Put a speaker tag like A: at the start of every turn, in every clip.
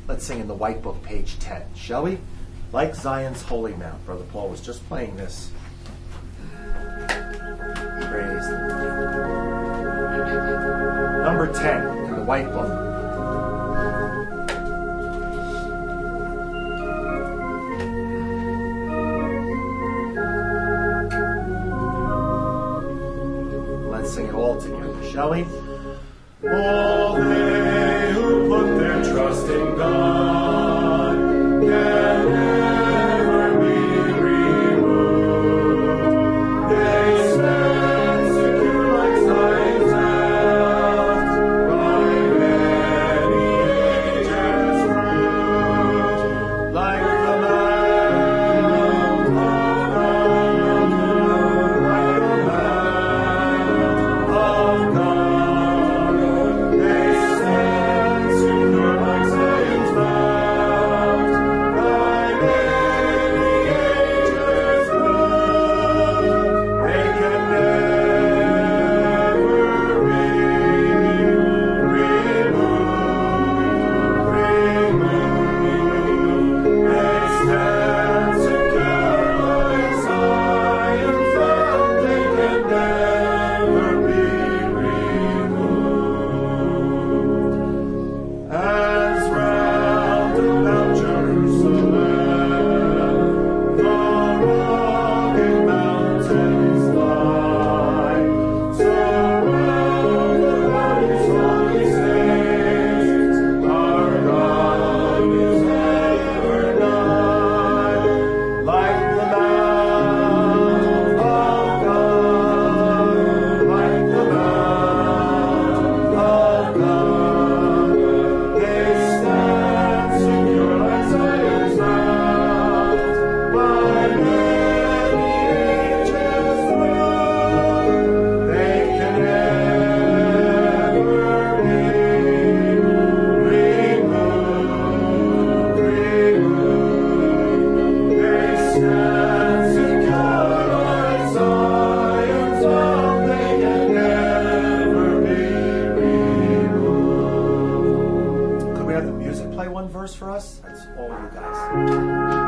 A: Let's sing in the White Book, page 10, shall we? Like Zion's Holy Mount. Brother Paul was just playing this. Praise the Lord. Number 10 in the White Book. Let's sing it all together, shall we? All they who put their trust in God can never be removed. They stand secure like Zion's mount, by many ages proved, like the mount of God, like the mount of God. For us, that's all you guys.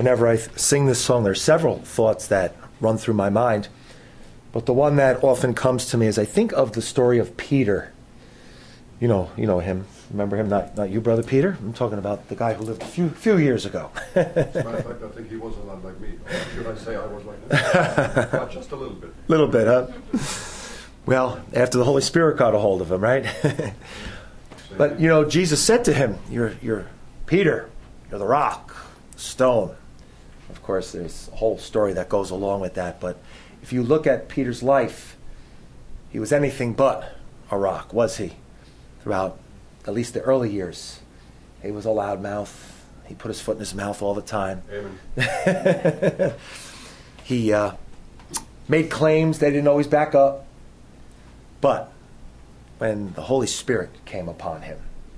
B: whenever I sing this song, there's several thoughts that run through my mind. But the one that often comes to me is I think of the story of Peter. You know him. Remember him? Not you, Brother Peter? I'm talking about the guy who lived a few years ago.
C: As a matter of fact, I think he was a lot like me. Should I say I was like that? But just a little bit.
B: Little bit, huh? Well, after the Holy Spirit got a hold of him, right? But, Jesus said to him, you're Peter, you're the rock, stone. Of course, there's a whole story that goes along with that. But if you look at Peter's life, he was anything but a rock, was he? Throughout at least the early years. He was a loudmouth. He put his foot in his mouth all the time.
C: Amen.
B: He made claims they didn't always back up. But when the Holy Spirit came upon him,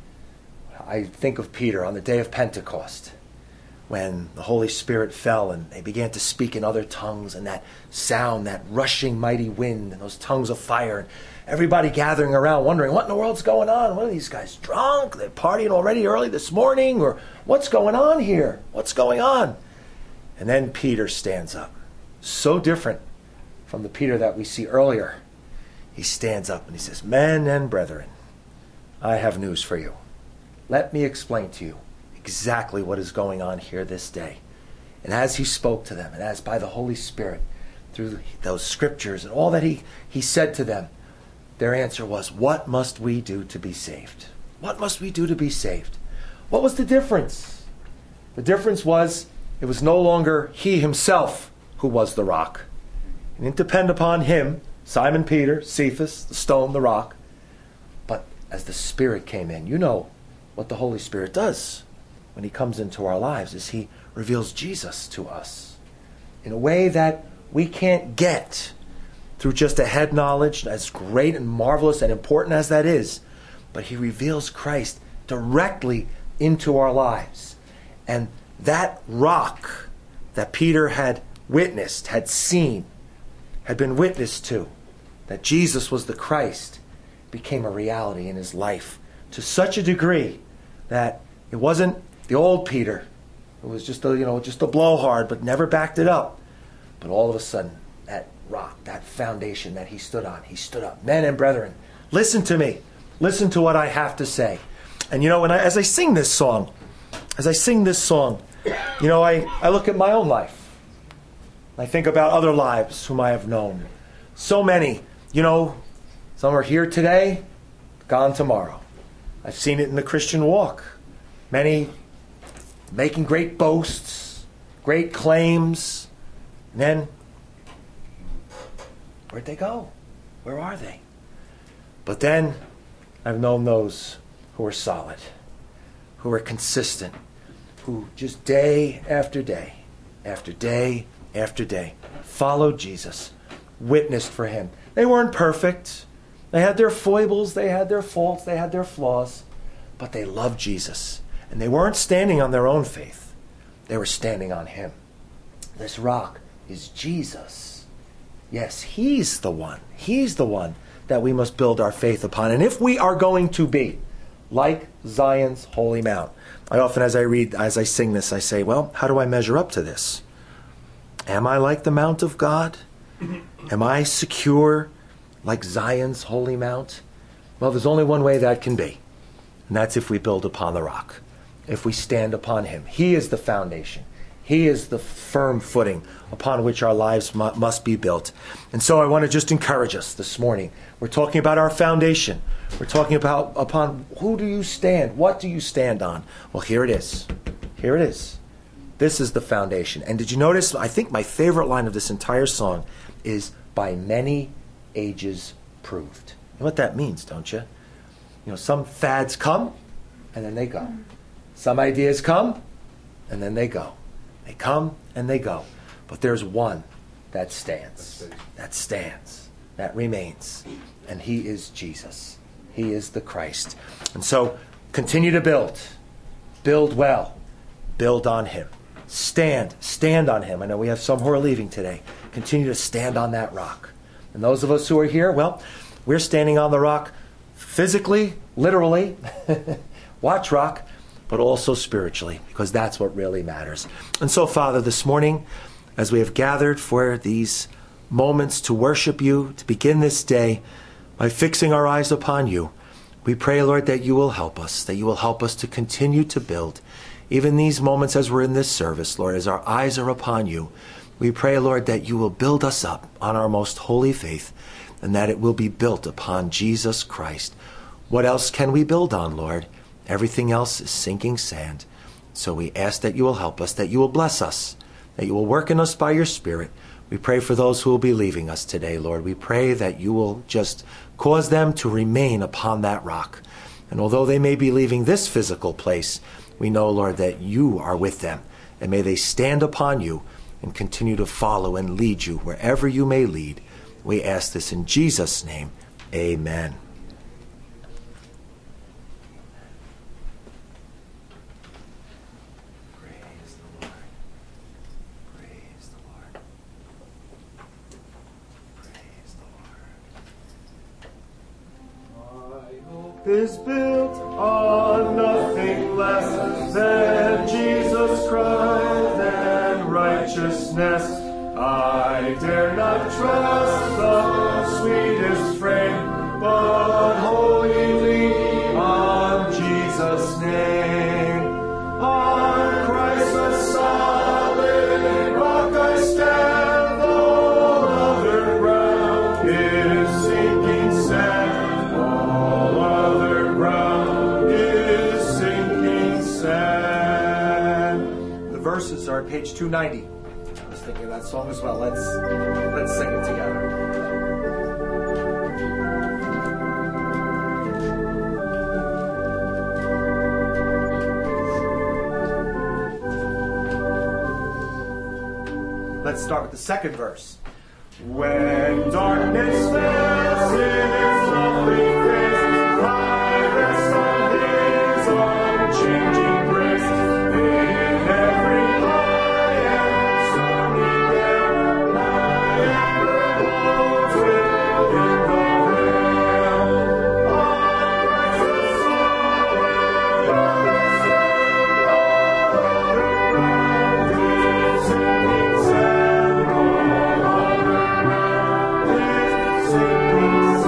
B: I think of Peter on the day of Pentecost, when the Holy Spirit fell and they began to speak in other tongues, and that sound, that rushing mighty wind, and those tongues of fire, and everybody gathering around wondering, what in the world's going on? What are these guys, drunk? They're partying already early this morning? Or what's going on here? What's going on? And then Peter stands up. So different from the Peter that we see earlier. He stands up and he says, men and brethren, I have news for you. Let me explain to you exactly what is going on here this day. And as he spoke to them, and as by the Holy Spirit, through those scriptures and all that he said to them, their answer was, what must we do to be saved? What must we do to be saved? What was the difference? The difference was, it was no longer he himself who was the rock. It didn't depend upon him, Simon Peter, Cephas, the stone, the rock. But as the Spirit came in, you know what the Holy Spirit does when he comes into our lives, is he reveals Jesus to us in a way that we can't get through just a head knowledge, as great and marvelous and important as that is. But he reveals Christ directly into our lives. And that rock that Peter had witnessed, had seen, had been witnessed to, that Jesus was the Christ, became a reality in his life to such a degree that it wasn't the old Peter. It was just a blowhard, but never backed it up. But all of a sudden, that rock, that foundation that he stood on, he stood up. Men and brethren, listen to me. Listen to what I have to say. And as I sing this song, I look at my own life. I think about other lives whom I have known. So many, some are here today, gone tomorrow. I've seen it in the Christian walk. Many making great boasts, great claims, and then where'd they go? Where are they? But then I've known those who are solid, who are consistent, who just day after day, after day after day, followed Jesus, witnessed for him. They weren't perfect. They had their foibles, they had their faults, they had their flaws, but they loved Jesus. And they weren't standing on their own faith. They were standing on him. This rock is Jesus. Yes, he's the one. He's the one that we must build our faith upon. And if we are going to be like Zion's holy mount, I often, as I sing this, I say, well, how do I measure up to this? Am I like the mount of God? Am I secure like Zion's holy mount? Well, there's only one way that can be, and that's if we build upon the rock, if we stand upon him. He is the foundation. He is the firm footing upon which our lives must be built. And so I want to just encourage us this morning. We're talking about our foundation. We're talking about upon who do you stand? What do you stand on? Well, here it is. Here it is. This is the foundation. And did you notice, I think my favorite line of this entire song is, by many ages proved. You know what that means, don't you? Some fads come, and then they go. Some ideas come, and then they go. They come, and they go. But there's one that stands. That stands. That remains. And he is Jesus. He is the Christ. And so, continue to build. Build well. Build on him. Stand on him. I know we have some who are leaving today. Continue to stand on that rock. And those of us who are here, well, we're standing on the rock physically, literally. Watch rock. but also spiritually, because that's what really matters. And so, Father, this morning, as we have gathered for these moments to worship you, to begin this day by fixing our eyes upon you, we pray, Lord, that you will help us, to continue to build. Even these moments as we're in this service, Lord, as our eyes are upon you, we pray, Lord, that you will build us up on our most holy faith, and that it will be built upon Jesus Christ. What else can we build on, Lord? Everything else is sinking sand. So we ask that you will help us, that you will bless us, that you will work in us by your Spirit. We pray for those who will be leaving us today, Lord. We pray that you will just cause them to remain upon that rock. And although they may be leaving this physical place, we know, Lord, that you are with them. And may they stand upon you and continue to follow and lead you wherever you may lead. We ask this in Jesus' name. Amen.
A: Is built on nothing less than Jesus Christ and righteousness. I dare not trust the sweetest frame, but wholly lean on Jesus' name. On Christ the solid rock I stand, all other ground is sinking sand.
B: The verses are at page 290. I was thinking of that song as well. Let's sing it together. Let's start with the second verse.
A: When darkness fills his lovely face, I rest on his unchanging grace. In every high and stormy gale, my anchor holds within the veil. On Christ's solid rock I stand, all other ground is sinking sand. All other ground is sinking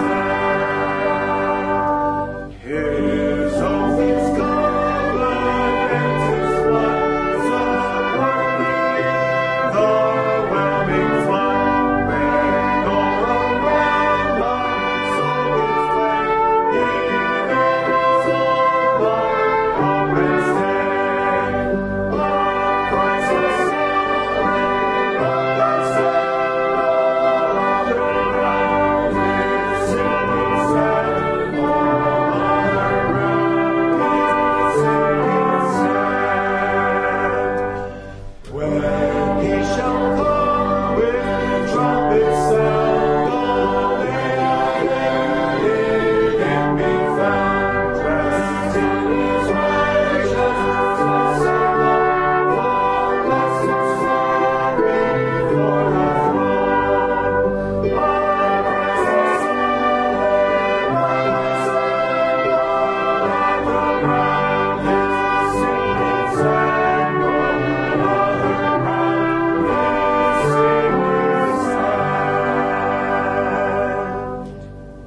A: sand. His oath is covenant, his blood support me in the whelming flood. When all around my soul is fled, in every soul my hope and stay. On Christ the solid rock I stand, all other ground is sinking sand. All other ground is sinking sand. When he shall come with trumpet sound, all in him be found, dressed in his righteousness and love, faultless and sorry for the throne. On Christ the solid rock I stand, all other ground is sinking sand. All other ground is sinking sand.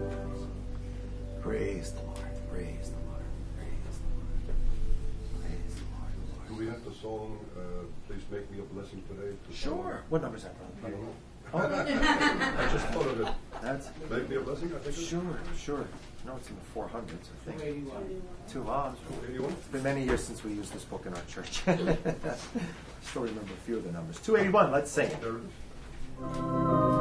B: Praise the Lord. Praise the Lord. Praise the Lord. Praise the Lord.
C: Do we have the song, Please Make Me a Blessing Today?
B: Sure. What number is that, brother?
C: I just thought of it.
B: That's
C: Make Me a Blessing, I think it's
B: sure. No, it's in the 400s, I think. 281. It's
C: 81.
B: been many years since we used this book in our church. Still remember a few of the numbers. 281. Let's sing it.
C: There it is.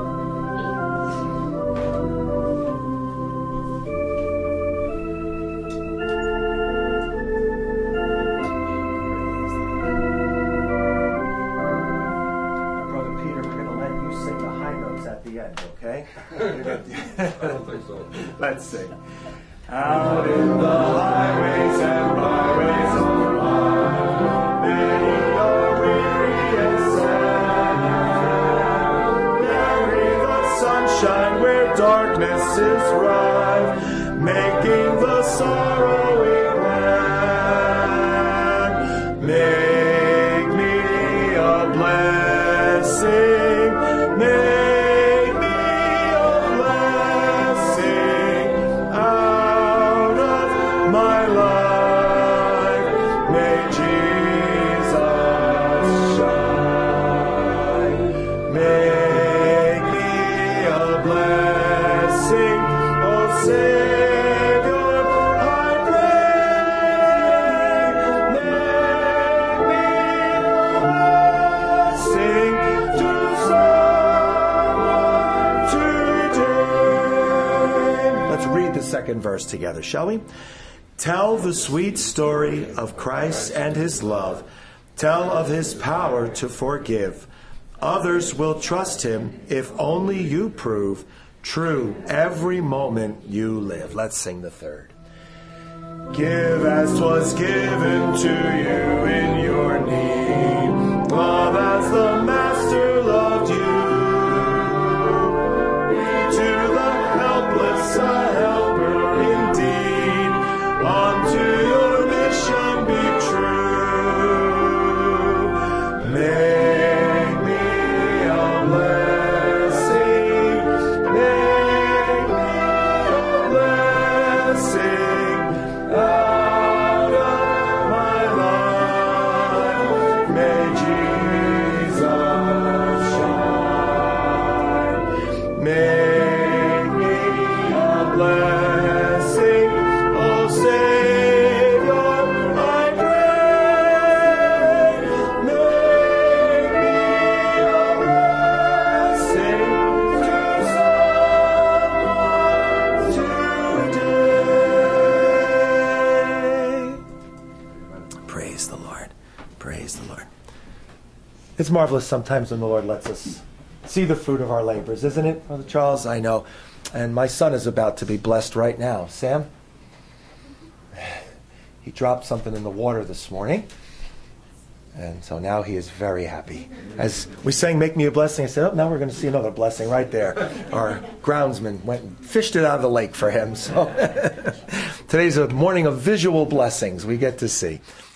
B: Brother Peter, we're going to let you sing the high notes at the end, okay?
C: I don't think so.
B: Let's sing.
A: Out in the highways and byways of life, many are weary and sad. Carry the sunshine where darkness is rife, making the sorrowing glad. Savior, I pray, make me a blessing to someone today.
B: Let's read the second verse together, shall we? Tell the sweet story of Christ and his love. Tell of his power to forgive. Others will trust him if only you prove true every moment you live. Let's sing the third.
A: Give as 'twas given to you in your need. Love as the Master loved you. Be to the helpless a helper indeed. Unto your mission be true. Make me a blessing. Make me a blessing out of my life. May Jesus shine. Make me a blessing, oh Savior, I pray. Make me a blessing to someone today.
B: Praise the Lord. Praise the Lord. It's marvelous sometimes when the Lord lets us see the fruit of our labors, isn't it, Brother Charles? I know. And my son is about to be blessed right now. Sam? He dropped something in the water this morning. And so now he is very happy. As we sang Make Me a Blessing, I said, oh, now we're going to see another blessing right there. Our groundsman went and fished it out of the lake for him. So today's a morning of visual blessings we get to see.